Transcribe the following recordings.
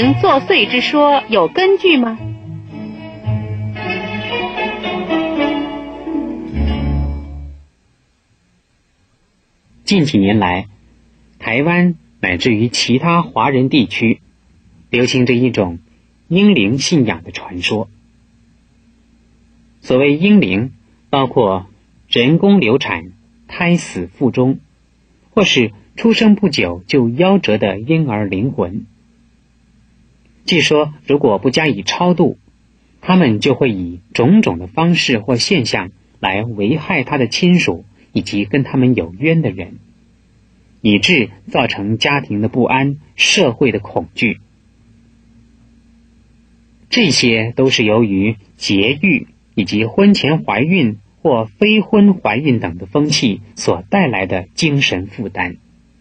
灵作祟之说有根据吗？ 近几年来，台湾乃至于其他华人地区流行着一种婴灵信仰的传说。所谓婴灵，包括人工流产、胎死腹中，或是出生不久就夭折的婴儿灵魂。据说如果不加以超度，他们就会以种种的方式或现象来危害他的亲属以及跟他们有冤的人，以致造成家庭的不安、社会的恐惧。这些都是由于节育以及婚前怀孕或非婚怀孕等的风气所带来的精神负担。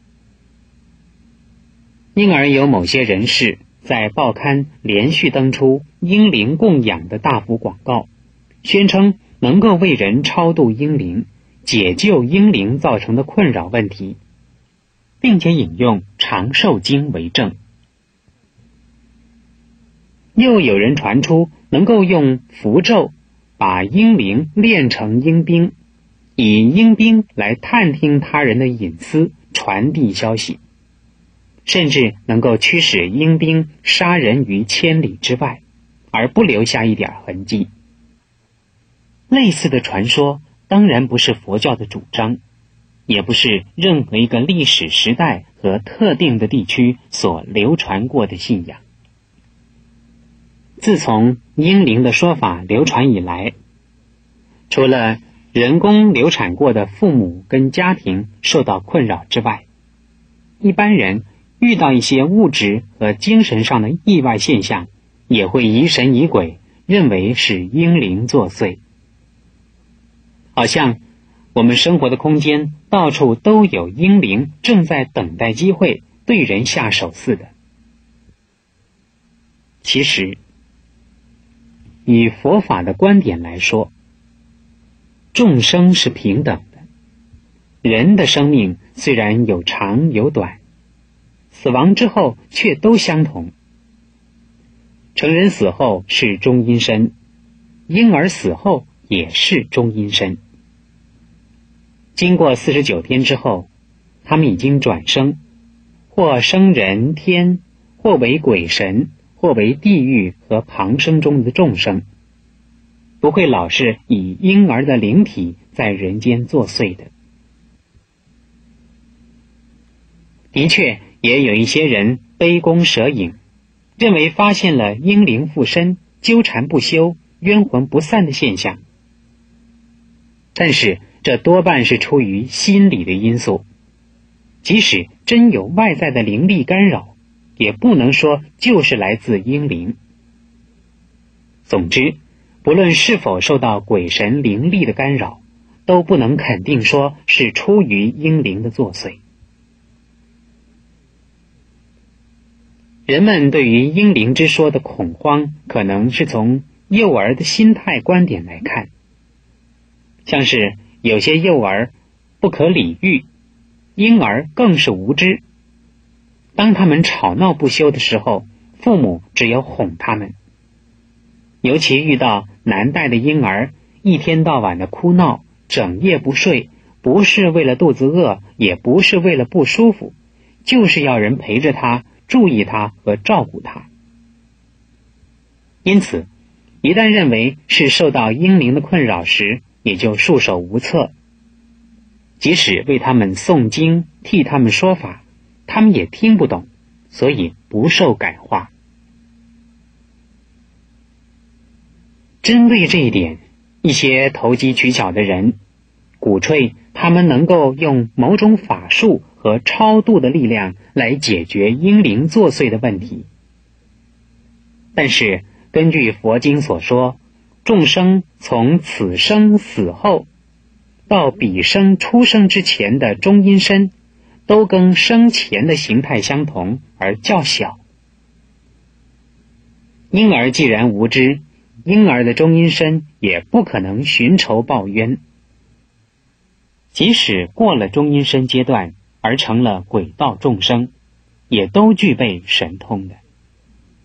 因而有某些人士在报刊连续登出婴灵供养的大幅广告，宣称能够为人超度婴灵，解救婴灵造成的困扰问题，并且引用长寿经为证。又有人传出能够用符咒把婴灵练成婴兵，以婴兵来探听他人的隐私，传递消息，甚至能够驱使婴兵杀人于千里之外，而不留下一点痕迹。类似的传说当然不是佛教的主张，也不是任何一个历史时代和特定的地区所流传过的信仰。自从婴灵的说法流传以来，除了人工流产过的父母跟家庭受到困扰之外，一般人遇到一些物质和精神上的意外现象，也会疑神疑鬼，认为是婴灵作祟。好像我们生活的空间到处都有婴灵正在等待机会对人下手似的。其实以佛法的观点来说，众生是平等的，人的生命虽然有长有短，死亡之后却都相同。成人死后是中阴身，婴儿死后也是中阴身。经过49天之后，他们已经转生，或生人天，或为鬼神，或为地狱和旁生中的众生，不会老是以婴儿的灵体在人间作祟的。的确也有一些人杯弓蛇影，认为发现了婴灵附身、纠缠不休、冤魂不散的现象，但是这多半是出于心理的因素，即使真有外在的灵力干扰，也不能说就是来自婴灵。总之，不论是否受到鬼神灵力的干扰，都不能肯定说是出于婴灵的作祟。人们对于婴灵之说的恐慌，可能是从幼儿的心态观点来看，像是有些幼儿不可理喻，婴儿更是无知。当他们吵闹不休的时候，父母只有哄他们。尤其遇到难带的婴儿，一天到晚的哭闹，整夜不睡，不是为了肚子饿，也不是为了不舒服，就是要人陪着他，注意他和照顾他。因此，一旦认为是受到婴灵的困扰时，也就束手无策。即使为他们诵经，替他们说法，他们也听不懂，所以不受感化。针对这一点，一些投机取巧的人鼓吹他们能够用某种法术和超度的力量来解决婴灵作祟的问题。但是根据佛经所说，众生从此生死后到彼生出生之前的中阴身，都跟生前的形态相同而较小。婴儿既然无知，婴儿的中阴身也不可能寻仇报冤。即使过了中阴身阶段而成了鬼道众生，也都具备神通的。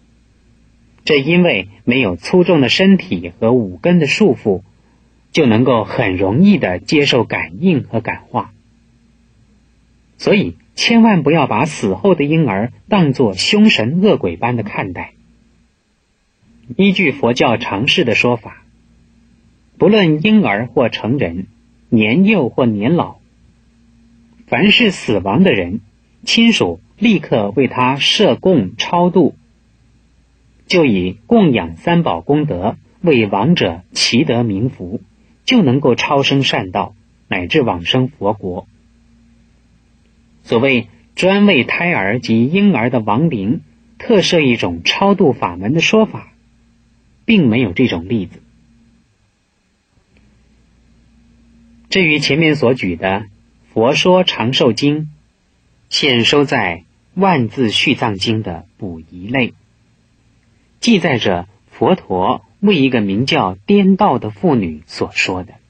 这因为没有粗重的身体和五根的束缚，就能够很容易地接受感应和感化。所以千万不要把死后的婴儿当作凶神恶鬼般的看待。依据佛教常识的说法，不论婴儿或成人，年幼或年老，凡是死亡的人，亲属立刻为他设供超度，就以供养三宝功德为亡者祈得冥福，就能够超生善道，乃至往生佛国。所谓专为胎儿及婴儿的亡灵特设一种超度法门的说法，并没有这种例子。至于前面所举的《佛说长寿经》，现收在《万字续藏经》的补遗类，记载着佛陀为一个名叫颠倒的妇女所说的。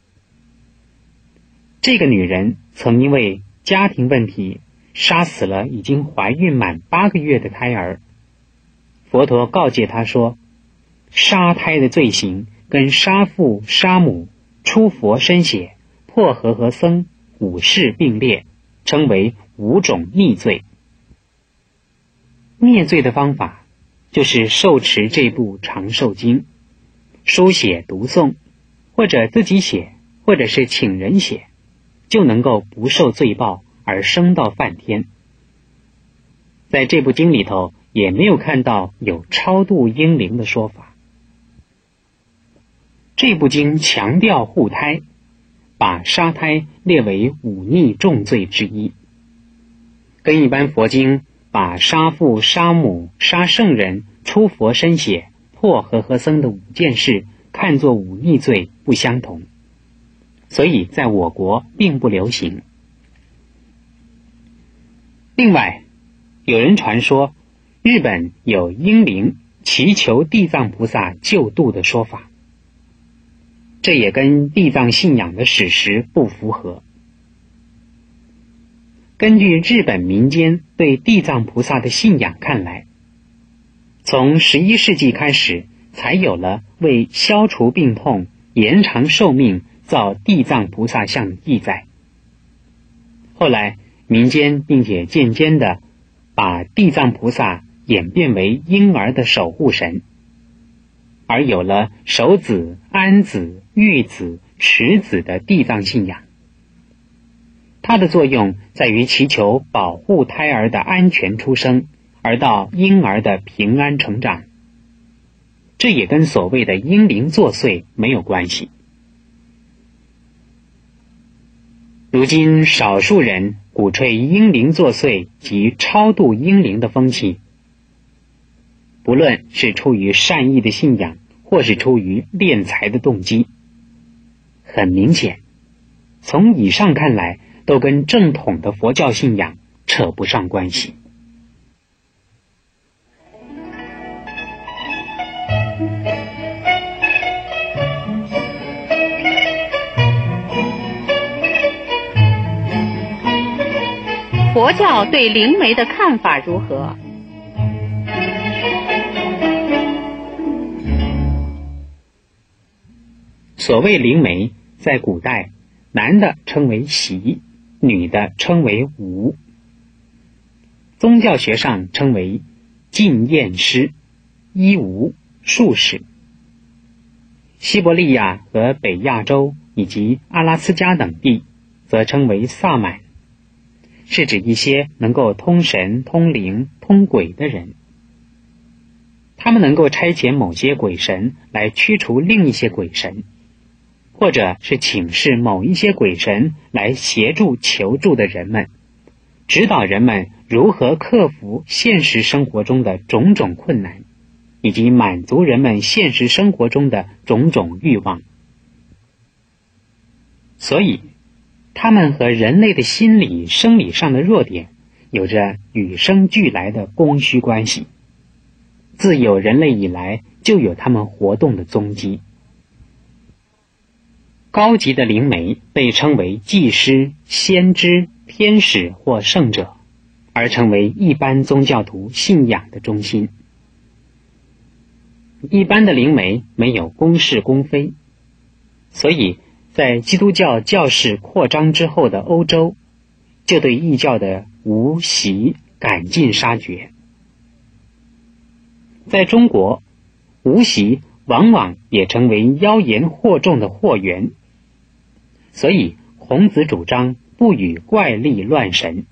这个女人曾因为家庭问题杀死了已经怀孕满8个月的胎儿。佛陀告诫她说，杀胎的罪行跟杀父杀母、出佛身血、破和合僧5事并列，称为5种逆罪。灭罪的方法就是受持这部长寿经，书写读诵，或者自己写，或者是请人写，就能够不受罪报而升到梵天。在这部经里头也没有看到有超度婴灵的说法。这部经强调护胎，把杀胎列为5逆重罪之一，跟一般佛经把杀父杀母杀圣人出佛身血破和合僧的5件事看作5逆罪不相同，所以在我国并不流行。另外，有人传说日本有婴灵祈求地藏菩萨救度的说法，这也跟地藏信仰的史实不符合。根据日本民间对地藏菩萨的信仰看来，从11世纪开始才有了为消除病痛、延长寿命造地藏菩萨像的记载。后来民间并且渐渐地把地藏菩萨演变为婴儿的守护神，而有了守子、安子、育子、持子的地藏信仰。它的作用在于祈求保护胎儿的安全出生，而到婴儿的平安成长。这也跟所谓的婴灵作祟没有关系。如今少数人鼓吹婴灵作祟及超度婴灵的风气，不论是出于善意的信仰，或是出于敛财的动机，很明显，从以上看来都跟正统的佛教信仰扯不上关系。 佛教对灵媒的看法如何？ 所谓灵媒，在古代，男的称为习，女的称为巫。宗教学上称为禁验师、医巫、术士。西伯利亚和北亚洲以及阿拉斯加等地则称为萨满，是指一些能够通神、通灵、通鬼的人。他们能够差遣某些鬼神来驱除另一些鬼神，或者是请示某一些鬼神来协助求助的人们，指导人们如何克服现实生活中的种种困难，以及满足人们现实生活中的种种欲望。所以他们和人类的心理生理上的弱点有着与生俱来的供需关系，自有人类以来就有他们活动的踪迹。高级的灵媒被称为祭师、先知、天使或圣者，而成为一般宗教徒信仰的中心。 一般的灵媒没有公事公非，所以在基督教教士扩张之后的欧洲，就对异教的无习赶尽杀绝。在中国，无习往往也成为妖言惑众的祸源，所以孔子主张不与怪力乱神。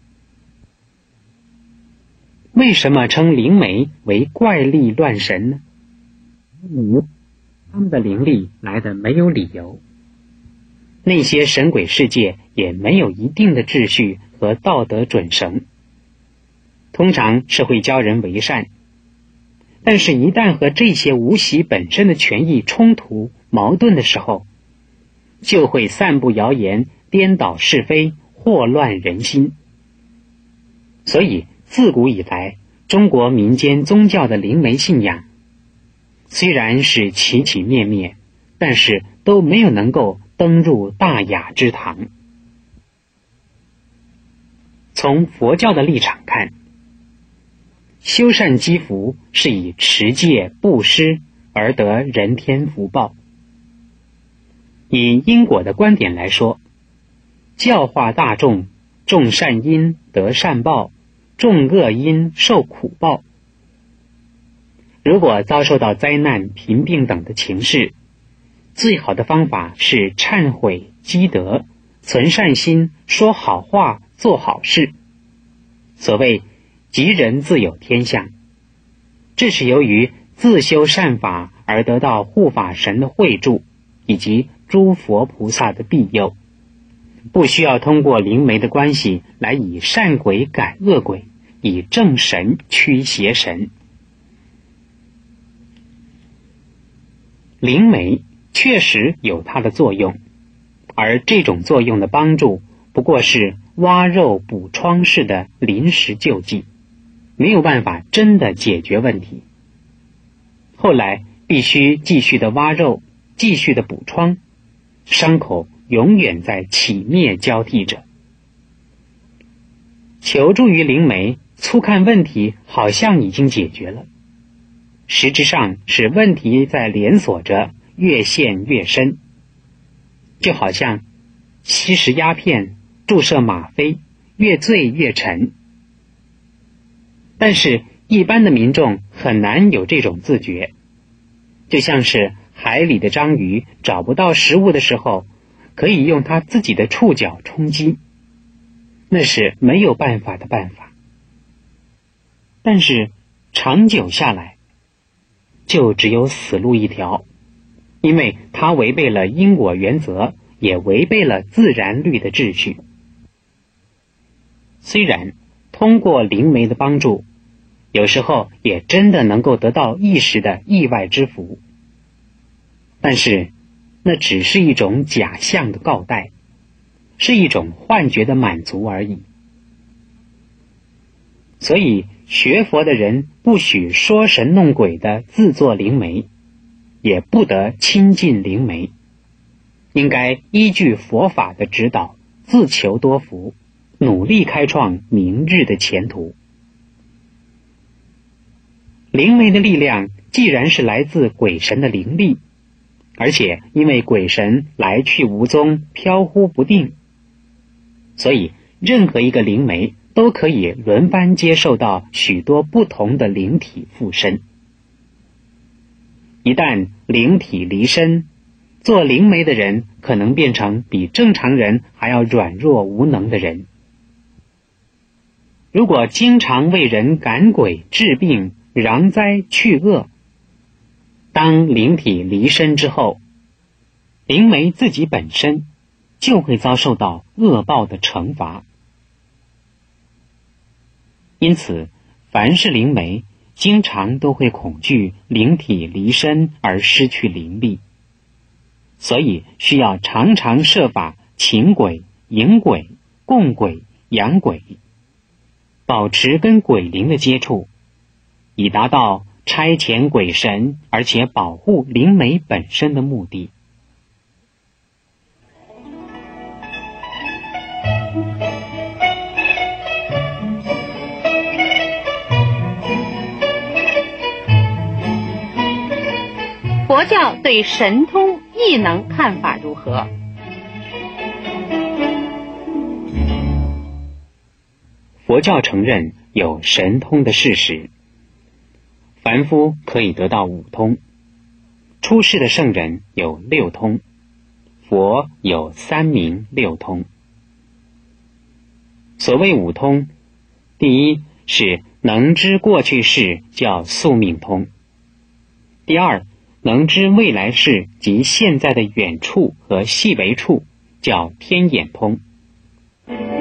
为什么称灵媒为怪力乱神呢？他们的灵力来得没有理由，那些神鬼世界也没有一定的秩序和道德准绳，通常是会教人为善，但是一旦和这些无习本身的权益冲突矛盾的时候，就会散布谣言，颠倒是非，祸乱人心。所以自古以来，中国民间宗教的灵媒信仰虽然是起起灭灭，但是都没有能够登入大雅之堂。从佛教的立场看，修善积福是以持戒布施而得人天福报。以因果的观点来说，教化大众，种善因得善报，种恶因受苦报。如果遭受到灾难、贫病等的情事，最好的方法是忏悔积德，存善心，说好话，做好事。所谓吉人自有天相，这是由于自修善法而得到护法神的惠助，以及诸佛菩萨的庇佑，不需要通过灵媒的关系来以善鬼赶恶鬼，以正神驱邪神。灵媒确实有它的作用，而这种作用的帮助不过是挖肉补疮式的临时救济，没有办法真的解决问题。后来必须继续的挖肉，继续的补疮，伤口永远在起灭交替着。求助于灵媒，粗看问题好像已经解决了，实质上是问题在连锁着，越陷越深。就好像吸食鸦片，注射吗啡，越醉越沉。但是一般的民众很难有这种自觉，就像是海里的章鱼找不到食物的时候，可以用它自己的触角冲击，那是没有办法的办法。但是长久下来，就只有死路一条，因为它违背了因果原则，也违背了自然律的秩序。虽然通过灵媒的帮助，有时候也真的能够得到一时的意外之福，但是那只是一种假象的告代，是一种幻觉的满足而已。所以学佛的人不许说神弄鬼的自作灵媒，也不得亲近灵媒，应该依据佛法的指导，自求多福，努力开创明日的前途。灵媒的力量既然是来自鬼神的灵力，而且因为鬼神来去无踪，飘忽不定，所以任何一个灵媒都可以轮番接受到许多不同的灵体附身。一旦灵体离身，做灵媒的人可能变成比正常人还要软弱无能的人。如果经常为人赶鬼治病，攘灾去恶，当灵体离身之后，灵媒自己本身就会遭受到恶报的惩罚。因此凡是灵媒经常都会恐惧灵体离身而失去灵力，所以需要常常设法请鬼、迎鬼、供鬼、养鬼，保持跟鬼灵的接触，以达到差遣鬼神而且保护灵媒本身的目的。 佛教对神通异能看法如何？ 佛教承认有神通的事实，凡夫可以得到五通，出世的圣人有六通，佛有三明六通。所谓五通，第一是能知过去事，叫宿命通；第二，能知未来事及现在的远处和细微处，叫天眼通；